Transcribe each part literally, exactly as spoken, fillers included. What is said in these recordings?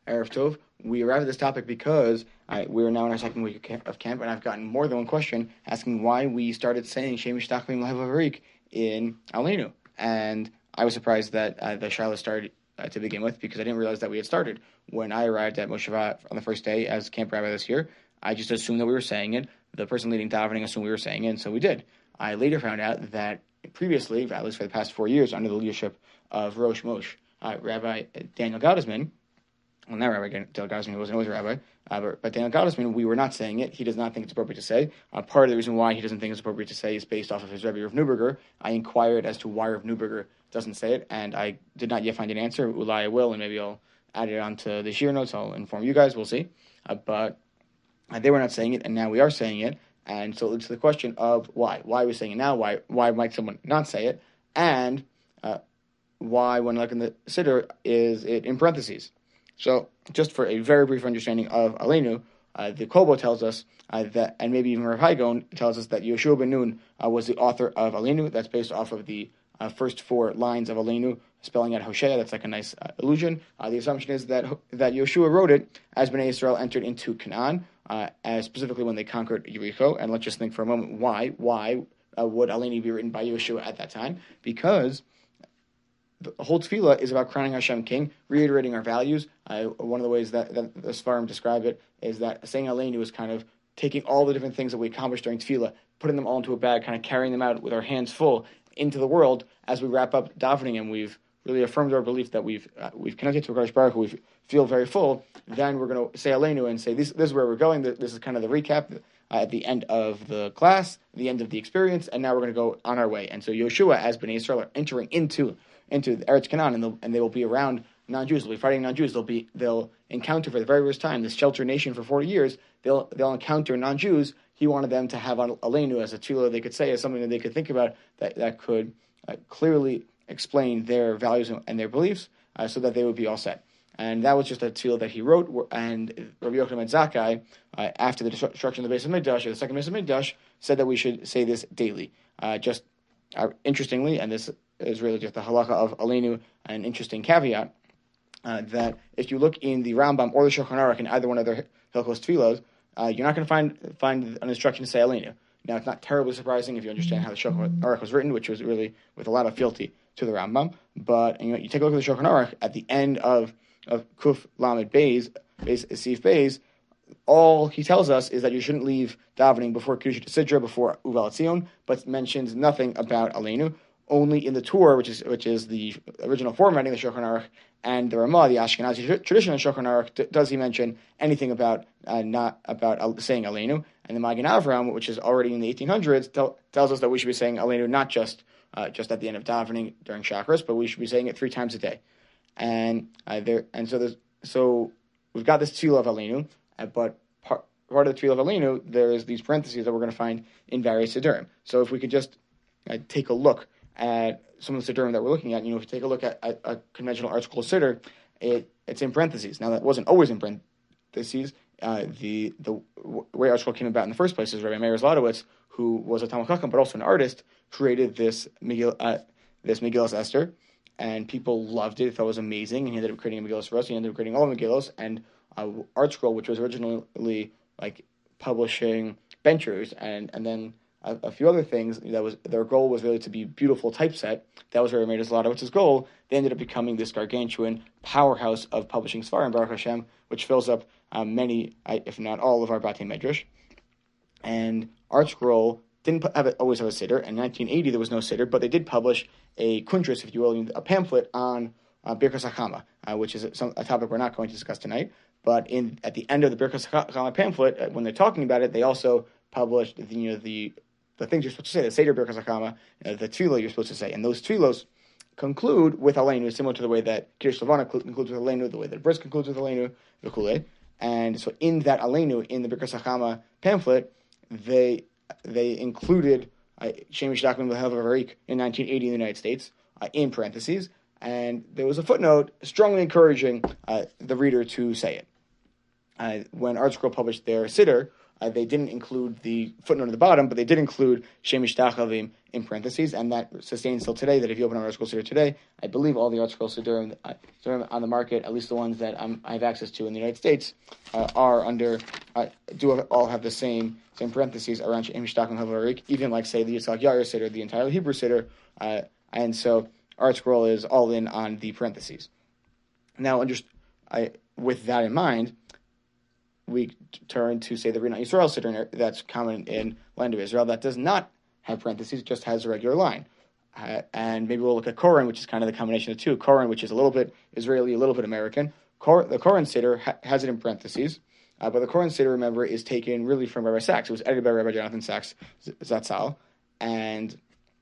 Erev Tov. We arrived at this topic because I, we're now in our second week of camp, of camp, and I've gotten more than one question asking why we started saying Shem Mishtachvim L'Havarik in Aleinu. And I was surprised that uh, the Shiloh started uh, to begin with, because I didn't realize that we had started. When I arrived at Mosheva on the first day as camp rabbi this year, I just assumed that we were saying it. The person leading davening assumed we were saying it, and so we did. I later found out that previously, at least for the past four years, under the leadership of Rosh Moshe, uh, Rabbi Daniel Gottesman, well, not Rabbi Daniel Gottesman, he wasn't always a rabbi, uh, but, but Daniel Gottesman, we were not saying it. He does not think it's appropriate to say. Uh, part of the reason why he doesn't think it's appropriate to say is based off of his Rebbe Rav Neuberger. I inquired as to why Rav Neuberger doesn't say it, and I did not yet find an answer. Ulai I will, and maybe I'll add it onto the sheer notes. I'll inform you guys. We'll see. Uh, but uh, they were not saying it, and now we are saying it. And so it's the question of why. Why are we saying it now? Why Why might someone not say it? And uh, why, when looking at the Siddur, is it in parentheses? So just for a very brief understanding of Aleinu, uh, the Kobo tells us uh, that, and maybe even Rav Haigon tells us that Yoshua ben Nun uh, was the author of Aleinu. That's based off of the uh, first four lines of Aleinu, spelling out Hosea. That's like a nice uh, illusion. Uh, the assumption is that that Yoshua wrote it as Bnei Israel entered into Canaan, uh, as specifically when they conquered Jericho. And let's just think for a moment, why? Why uh, would Aleinu be written by Yoshua at that time? Because the whole tefillah is about crowning Hashem king, reiterating our values. Uh, one of the ways that, that the Sfarim describe it is that saying Aleinu is kind of taking all the different things that we accomplished during tefillah, putting them all into a bag, kind of carrying them out with our hands full into the world as we wrap up davening, and we've really affirmed our belief that we've uh, we've connected to HaKadosh Baruch Hu, we feel very full. Then we're going to say Aleinu and say this, this is where we're going. This is kind of the recap uh, at the end of the class, the end of the experience, and now we're going to go on our way. And so Yoshua, as Bnei Israel, are entering into into Eretz Canaan, and, and they will be around non-Jews. They'll be fighting non-Jews. They'll be they'll encounter for the very first time this sheltered nation for forty years. They'll they'll encounter non-Jews. He wanted them to have Aleinu as a tefillah they could say, as something that they could think about that that could uh, clearly explain their values and their beliefs, uh, so that they would be all set. And that was just a tefillah that he wrote. And Rabbi Yochanan ben Zakkai, uh, after the destruction of the base of Mikdash, or the second base of Mikdash, said that we should say this daily. Uh, just uh, interestingly, and this is really just the halacha of Aleinu, an interesting caveat, uh, that if you look in the Rambam or the Shulchan Aruch in either one of their Hilchos Tefillos, uh, you're not going to find find an instruction to say Aleinu. Now, it's not terribly surprising if you understand how the Shulchan Aruch was written, which was really with a lot of fealty to the Rambam. But you know, you take a look at the Shulchan Aruch at the end of of Kuf Lamed Beis, Beis Sif Beis. All he tells us is that you shouldn't leave davening before Kedusha Sidra, before Uval Tzion, but mentions nothing about Aleinu. Only in the Torah, which is which is the original formatting of the Shulchan Aruch, and the Ramah, the Ashkenazi tradition of Shulchan Aruch, d- does he mention anything about uh, not about uh, saying Aleinu? And the Magen Avram, which is already in the eighteen hundreds, tell, tells us that we should be saying Aleinu not just uh, just at the end of davening during chakras, but we should be saying it three times a day. And uh, there, and so there's so we've got this tefillah of Aleinu, uh, but part part of the tefillah of Aleinu, there is these parentheses that we're going to find in various siddurim. So if we could just uh, take a look at some of the siddurim that we're looking at, you know, if you take a look at, at a conventional article siddur, it it's in parentheses. Now that wasn't always in parentheses. Uh, the the way article came about in the first place is Rabbi Meir Zlotowitz, who was a Talmud Chacham but also an artist, created this Megillah, uh, this Megillas Esther, and people loved it. Thought it was amazing, and he ended up creating a Megillas for us. He ended up creating all the Megillos, and uh, ArtScroll, which was originally like publishing Benchers, and and then a, a few other things. That was their goal was really to be beautiful typeset. That was Rabbi Meir Zlotowitz's goal. They ended up becoming this gargantuan powerhouse of publishing Sfarim, Baruch Hashem, which fills up um, many, if not all, of our Batei Medrash. And ArtScroll didn't have it, always have a siddur. In nineteen eighty, there was no siddur, but they did publish a kuntris, if you will, a pamphlet on uh, Birkas HaChama, uh, which is some, a topic we're not going to discuss tonight. But in at the end of the Birkas HaChama pamphlet, uh, when they're talking about it, they also published the, you know, the the things you're supposed to say, the Seder Birkas HaChama, uh, the tefillah you're supposed to say. And those tefillos conclude with Aleinu, similar to the way that Kiddush Levana concludes with Aleinu, the way that Bris concludes with Aleinu, v'kulei. And so in that Aleinu, in the Birkas HaChama pamphlet, they they included uh, Shem Mishdachvim L'Havarik in nineteen eighty in the United States, uh, in parentheses, and there was a footnote strongly encouraging uh, the reader to say it. Uh, when ArtScroll published their siddur, uh, they didn't include the footnote at the bottom, but they did include Shem Mishtachavim in parentheses, and that sustains till today. That if you open an ArtScroll Siddur today, I believe all the ArtScroll Siddur uh, on the market, at least the ones that I'm, I have access to in the United States, uh, are under uh, do all have the same same parentheses around Shem Mishtachavim Havarik, even like say the Yitzhak Yair Siddur, the entire Hebrew Siddur, uh, and so ArtScroll is all in on the parentheses. Now, just I, with that in mind, we turn to, say, the Rinat Yisrael Siddur that's common in land of Israel that does not have parentheses, just has a regular line. Uh, and maybe we'll look at Koren, which is kind of the combination of the two. Koren, which is a little bit Israeli, a little bit American. Kor, the Koren Siddur ha- has it in parentheses, uh, but the Koren Siddur, remember, is taken really from Rabbi Sachs. It was edited by Rabbi Jonathan Sachs Zatzal, and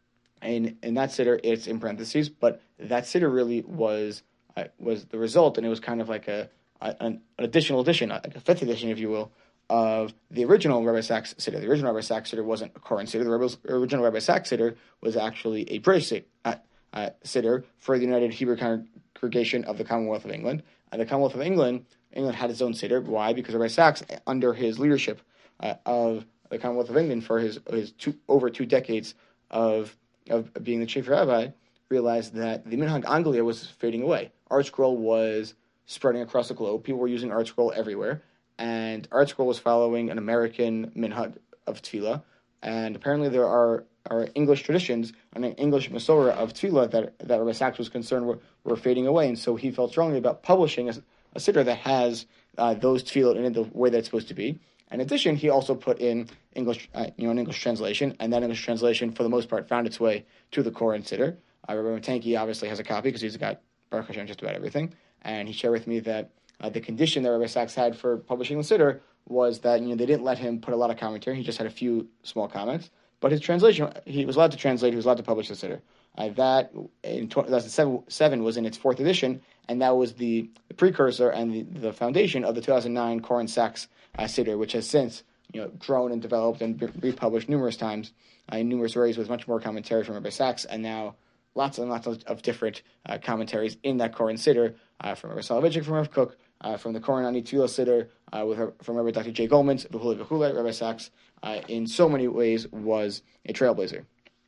in, in that Siddur, it's in parentheses, but that Siddur really was uh, was the result, and it was kind of like a An, an additional edition, like a fifth edition, if you will, of the original Rabbi Sachs Siddur. The original Rabbi Sachs Siddur wasn't a Koren Siddur. The original Rabbi Sachs Siddur was actually a British uh, uh, Siddur for the United Hebrew Congregation of the Commonwealth of England. And the Commonwealth of England, England had its own Siddur. Why? Because Rabbi Sachs, under his leadership uh, of the Commonwealth of England for his his two, over two decades of of being the chief rabbi, realized that the Minhag Anglia was fading away. ArtScroll was spreading across the globe. People were using ArtScroll everywhere, and ArtScroll was following an American minhag of tefillah, and apparently there are, are English traditions and an English Masorah of tefillah that, that Rabbi Sachs was concerned were, were fading away, and so he felt strongly about publishing a, a siddur that has uh, those tefillah in it the way that it's supposed to be. In addition, he also put in English, uh, you know, an English translation, and that English translation, for the most part, found its way to the Koren Siddur. Uh, Rabbi Matanki obviously has a copy because he's got Baruch Hashem just about everything. And he shared with me that uh, the condition that Rabbi Sachs had for publishing the Siddur was that, you know, they didn't let him put a lot of commentary. He just had a few small comments. But his translation, he was allowed to translate, he was allowed to publish the Siddur. Uh, that, in two thousand seven, was in its fourth edition, and that was the, the precursor and the, the foundation of the two thousand nine Koren Sachs uh, Siddur, which has since, you know, grown and developed and be- republished numerous times uh, in numerous ways with much more commentary from Rabbi Sachs, and now lots and lots of, of different uh, commentaries in that Koren Siddur, uh, from Rabbi Soloveitchik, from Rav Kook, uh, from the Koren Ani Tefillah Siddur, uh, with her, from Rabbi Doctor Jay Goldman, v'hulei v'hulei. Rabbi Sachs, uh, in so many ways, was a trailblazer.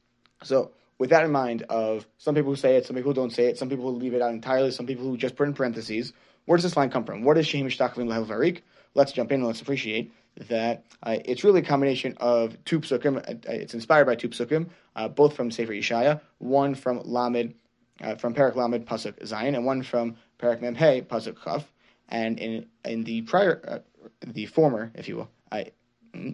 So, with that in mind, of some people who say it, some people who don't say it, some people who leave it out entirely, some people who just put in parentheses, where does this line come from? What is Shehem Mishtachvim L'Hel Varik? Let's jump in and let's appreciate that uh, it's really a combination of two psukim. Uh, it's inspired by two psukim, uh, both from Sefer Yeshaya, one from Lamed, uh, from Perek Lamed Pasuk Zayin, and one from Perek Mem Hey Pasuk Chaf. And in in the prior, uh, the former, if you will, I. Mm,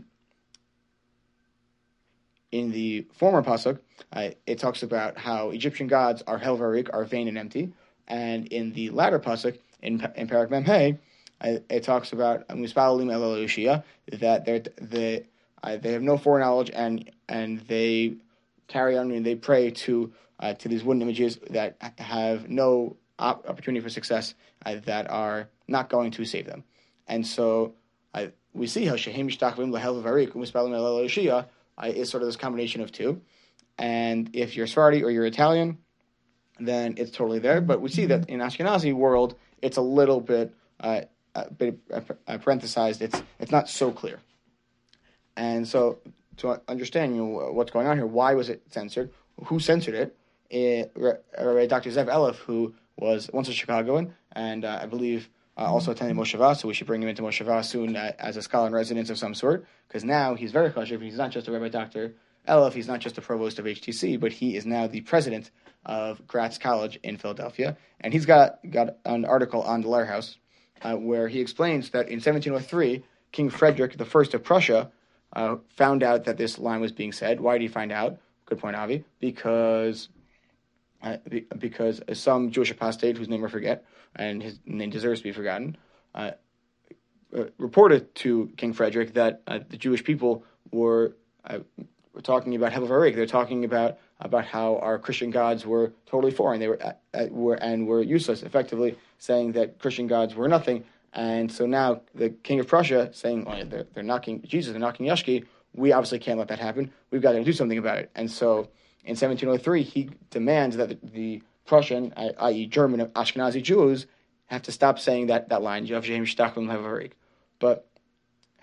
In the former pasuk, uh, it talks about how Egyptian gods are hel varik, are vain and empty, and in the latter pasuk, in in Perek Mem Hey, uh, it talks about Mispalim El Eloshia, that they they uh, they have no foreknowledge and and they carry on and they pray to uh, to these wooden images that have no op- opportunity for success, uh, that are not going to save them, and so uh, we see how Shehem Mishtachvim L'Hel Varik Mispalim El Eloshia Uh, is sort of this combination of two. And if you're Sephardi or you're Italian, then it's totally there. But we see that in Ashkenazi world, it's a little bit, uh, a bit uh, parenthesized. It's it's not so clear. And so to understand, you know, what's going on here, why was it censored? Who censored it? it uh, Doctor Zev Elef, who was once a Chicagoan, and uh, I believe Uh, also attended Mosheva, so we should bring him into Mosheva soon uh, as a scholar in residence of some sort, because now he's very kosher. He's not just a Rabbi Doctor Elef, he's not just a provost of H T C, but he is now the president of Gratz College in Philadelphia, and he's got, got an article on the Lehr House uh, where he explains that in seventeen oh three, King Frederick the First of Prussia uh, found out that this line was being said. Why did he find out? Good point, Avi. Because... Uh, because some Jewish apostate, whose name I forget, and his name deserves to be forgotten, uh, uh, reported to King Frederick that uh, the Jewish people were, uh, were talking about Hel Varik. They're talking about about how our Christian gods were totally foreign. They were, uh, uh, were and were useless, effectively saying that Christian gods were nothing. And so now the King of Prussia saying, well, they're, they're knocking Jesus, they're knocking Yashki. We obviously can't let that happen. We've got to do something about it. And so in seventeen oh three, he demands that the, the Prussian, that is. German Ashkenazi Jews, have to stop saying that, that line, but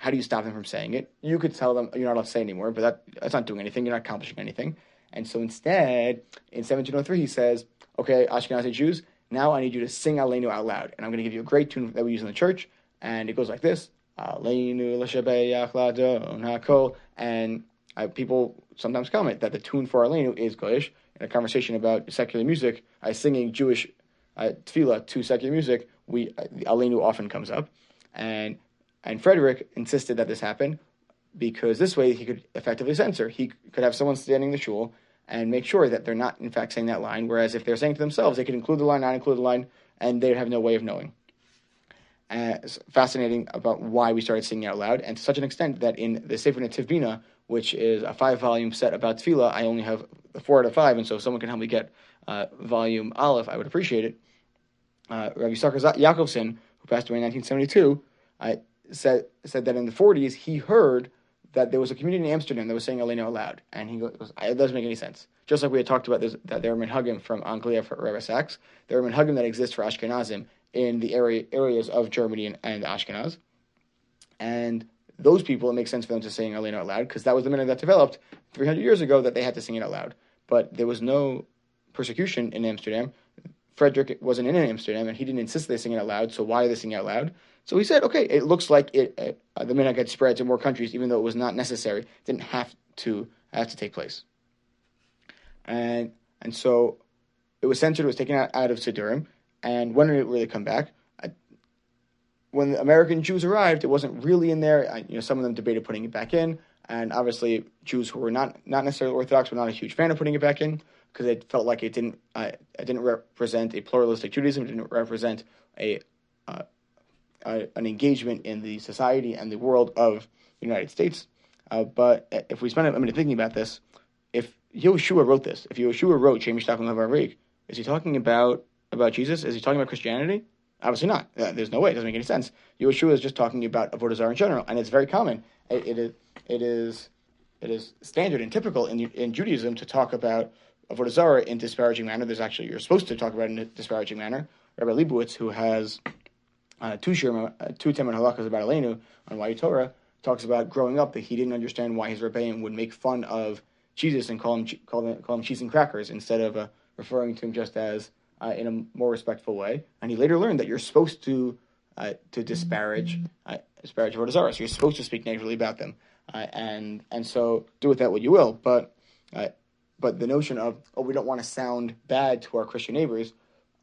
how do you stop them from saying it? You could tell them you're not allowed to say anymore, but that, that's not doing anything. You're not accomplishing anything. And so instead, in seventeen oh three, he says, okay, Ashkenazi Jews, now I need you to sing Aleinu out loud. And I'm going to give you a great tune that we use in the church. And it goes like this. Aleinu l'shabeach l'adon hakol. And uh, people sometimes comment that the tune for Aleinu is Goyish. In a conversation about secular music, uh, singing Jewish uh, tefillah to secular music, we uh, Aleinu often comes up. And and Frederick insisted that this happen because this way he could effectively censor. He could have someone standing in the shul and make sure that they're not, in fact, saying that line, whereas if they're saying to themselves, they could include the line, not include the line, and they'd have no way of knowing. Uh, it's fascinating about why we started singing out loud, and to such an extent that in the Sefer Netiv Bina, which is a five-volume set about tefillah, I only have four out of five, and so if someone can help me get uh, volume Aleph, I would appreciate it. Uh, Rabbi Yisachar Yakovson, who passed away in nineteen seventy-two, uh, said, said that in the forties, he heard that there was a community in Amsterdam that was saying Aleinu aloud, and he goes, it doesn't make any sense. Just like we had talked about this, that there are minhagim from Anglia for Rabbi Sachs, there are minhagim that exist for Ashkenazim in the area, areas of Germany and, and Ashkenaz, and those people, it makes sense for them to sing Aleinu out loud, because that was the minhag that developed three hundred years ago that they had to sing it out loud. But there was no persecution in Amsterdam. Frederick wasn't in Amsterdam, and he didn't insist they sing it out loud, so why are they singing out loud? So he said, okay, it looks like it. Uh, the minhag had spread to more countries, even though it was not necessary. It didn't have to have to take place. And and so it was censored. It was taken out, out of Sidurim. And when did it really come back? Uh, when the American Jews arrived, it wasn't really in there. Uh, you know, some of them debated putting it back in, and obviously Jews who were not not necessarily Orthodox were not a huge fan of putting it back in because it felt like it didn't uh, it didn't represent a pluralistic Judaism. It didn't represent a uh, Uh, an engagement in the society and the world of the United States. Uh, but if we spend a minute thinking about this, if Yehoshua wrote this, if Yehoshua wrote Shem Yishtachlim Lev Arik, is he talking about, about Jesus? Is he talking about Christianity? Obviously not. Uh, there's no way. It doesn't make any sense. Yehoshua is just talking about Avodah Zarah in general, and it's very common. It, it, is, it, is, it is standard and typical in, in Judaism to talk about Avodah Zarah in disparaging manner. There's actually, you're supposed to talk about it in a disparaging manner. Rabbi Leibowitz, who has Uh, two shir, uh, two Temen Halakas about Aleinu on Why Torah, talks about growing up that he didn't understand why his rebbeim would make fun of Jesus and call him call him, call him cheese and crackers instead of uh, referring to him just as uh, in a more respectful way. And he later learned that you're supposed to uh, to disparage uh, disparage Avodah Zarah, so you're supposed to speak negatively about them, uh, and and so do with that what you will. But uh, but the notion of oh we don't want to sound bad to our Christian neighbors,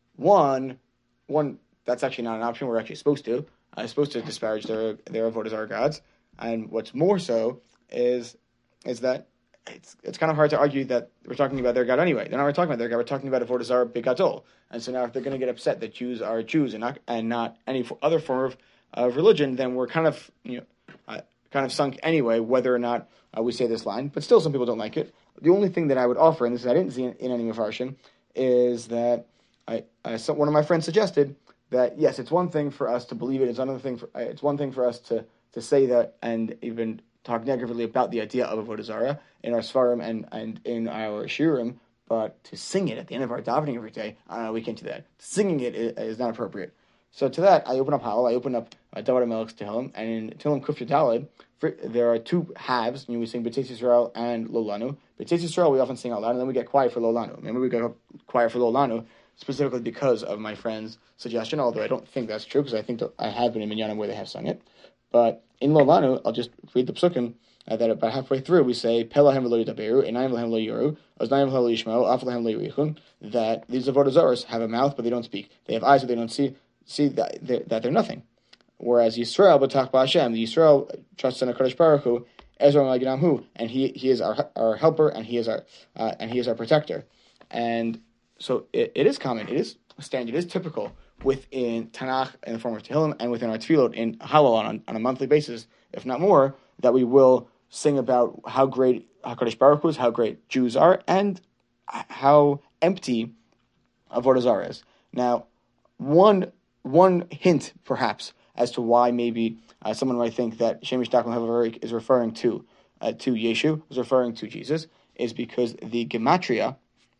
one one. That's actually not an option. We're actually supposed to. Uh, supposed to disparage their their Avodah Zarah gods. And what's more so is is that it's it's kind of hard to argue that we're talking about their God anyway. They're not really talking about their God. We're talking about Avodah Zarah Bigadol. And so now if they're going to get upset that Jews are Jews and not and not any other form of, of religion, then we're kind of you know uh, kind of sunk anyway, whether or not uh, we say this line. But still, some people don't like it. The only thing that I would offer, and this I didn't see in, in any Mefarshim, is that I, I so one of my friends suggested that yes, it's one thing for us to believe it. It's another thing. For, it's one thing for us to, to say that and even talk negatively about the idea of Avodah Zarah in our Svarim and, and in our Shirim, but to sing it at the end of our davening every day, uh, we can't do that. Singing it is, is not appropriate. So to that, I open up Hallel, I open up uh, David HaMelech's Tehillim, and in Tehillim Kuf Yudaled, there are two halves. You know, we sing B'Tzeis Yisrael and Lo Lanu. B'Tzeis Yisrael we often sing out loud, and then we get quiet for Lo Lanu. Remember, we got quiet for Lo Lanu, specifically because of my friend's suggestion, although I don't think that's true, because I think that I have been in Minyanim where they have sung it. But in Lo Lanu, I'll just read the psukim, uh, that about halfway through, we say, Pelahem v'lo yidaberu, Einayim v'lehem lo yoru, Oznayim v'lo yishma'u, Af v'lehem lo yirichun, that these Avodah Zarahs have a mouth, but they don't speak. They have eyes, but they don't see, see that they're, that they're nothing. Whereas Yisrael, b'tach ba'Hashem, the Yisrael trusts in HaKadosh Baruch Hu, Ezra Maginam Hu, and he he is our our helper, and he is our uh, and he is our protector. And so it, it is common, it is standard, it is typical within Tanakh in the form of Tehillim and within our Tefillot in Hallel on, on a monthly basis, if not more, that we will sing about how great HaKadosh Baruch Hu is, how great Jews are, and how empty Avodah Zarah is. Now, one one hint, perhaps, as to why maybe uh, someone might think that Shem Yishtachlim Lev Arik is referring to uh, to Yeshu, is referring to Jesus, is because the gematria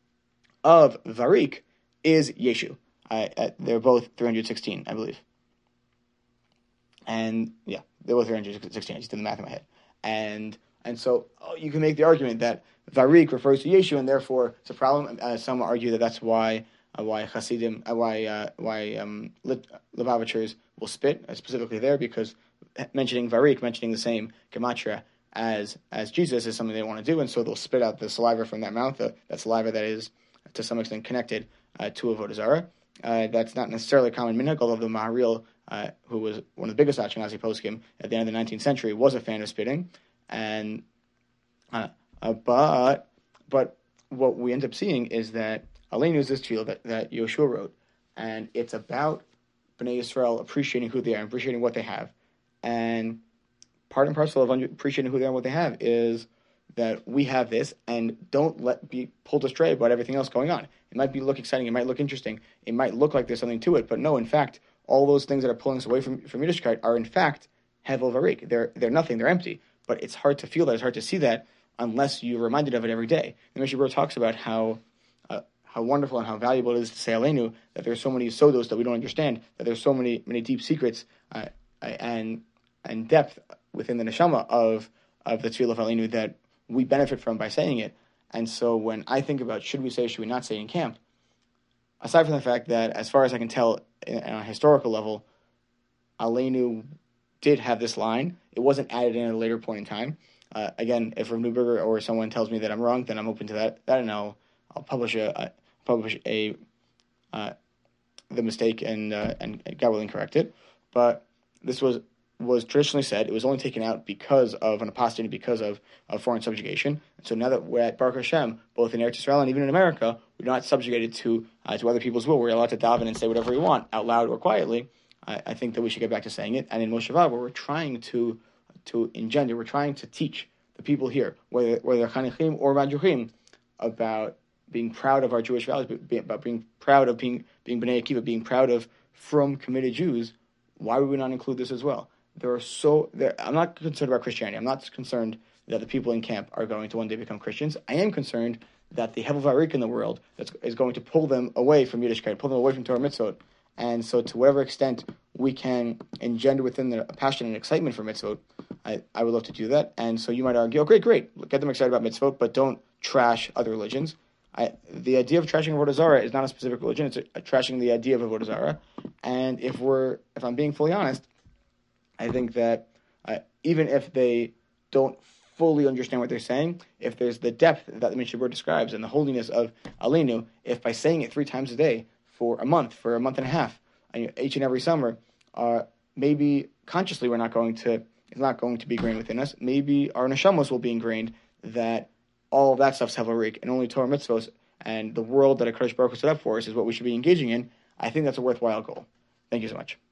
of Varik is Yeshu. Uh, uh, they're both three hundred sixteen, I believe. And yeah, they were three hundred sixteen. I just did the math in my head. And and so oh, you can make the argument that Varik refers to Yeshu, and therefore it's a problem. Uh, some argue that that's why uh, why Hasidim, uh, why uh, why um, Lubavitchers will spit uh, specifically there, because mentioning Varik, mentioning the same gematria as as Jesus, is something they want to do, and so they'll spit out the saliva from that mouth. Uh, that saliva that is to some extent connected uh, to Avodah Zarah. Uh, that's not necessarily a common minhag, although the Maharil, uh, who was one of the biggest Ashkenazi poskim at the end of the nineteenth century, was a fan of spitting. And uh, uh, but but what we end up seeing is that Aleinu is this tefillah that, that Yoshua wrote, and it's about Bnei Yisrael appreciating who they are, appreciating what they have. And part and parcel of appreciating who they are and what they have is that we have this, and don't let be pulled astray about everything else going on. It might be look exciting, it might look interesting, it might look like there's something to it, but no, in fact, all those things that are pulling us away from, from Yiddishkeit are in fact Hevel Varik. They're they're nothing, they're empty. But it's hard to feel that, it's hard to see that unless you're reminded of it every day. The Mishnah Berurah talks about how uh, how wonderful and how valuable it is to say Aleinu, that there's so many sodos that we don't understand, that there's so many many deep secrets uh, and and depth within the neshama of of the tefillah of Aleinu that we benefit from by saying it. And so when I think about should we say, should we not say in camp, aside from the fact that, as far as I can tell, in, on a historical level, Aleinu did have this line. It wasn't added in at a later point in time. Uh, again, if Rav Neuberger or someone tells me that I'm wrong, then I'm open to that. That and I'll I'll publish a, a publish a uh, the mistake and uh, and God willing correct it. But this was. was traditionally said, it was only taken out because of an apostasy, because of, of foreign subjugation. And so now that we're at Baruch Hashem, both in Eretz Israel and even in America, we're not subjugated to uh, to other people's will. We're allowed to daven and say whatever we want, out loud or quietly. I, I think that we should get back to saying it. And in Moshe Vav, where we're trying to to engender, we're trying to teach the people here, whether whether they're Chanichim or Madjuchim, about being proud of our Jewish values, about being proud of being being Bnei Akiva, being proud of from committed Jews. Why would we not include this as well? There are so there, I'm not concerned about Christianity. I'm not concerned that the people in camp are going to one day become Christians. I am concerned that the Hevel Varik in the world that's, is going to pull them away from Yiddishkeit, pull them away from Torah mitzvot. And so to whatever extent we can engender within them a passion and excitement for mitzvot, I, I would love to do that. And so you might argue, oh, great, great, get them excited about mitzvot, but don't trash other religions. I, the idea of trashing Avodah Zarah is not a specific religion. It's a, a trashing the idea of Avodah Zarah. And if we're, if I'm being fully honest, I think that uh, even if they don't fully understand what they're saying, if there's the depth that the Mishnah Berurah describes and the holiness of Aleinu, if by saying it three times a day for a month, for a month and a half, each and every summer, uh, maybe consciously we're not going to, it's not going to be ingrained within us. Maybe our neshamos will be ingrained that all of that stuff's Hevel Varik, and only Torah mitzvos and the world that HaKadosh Baruch Hu set up for us is what we should be engaging in. I think that's a worthwhile goal. Thank you so much.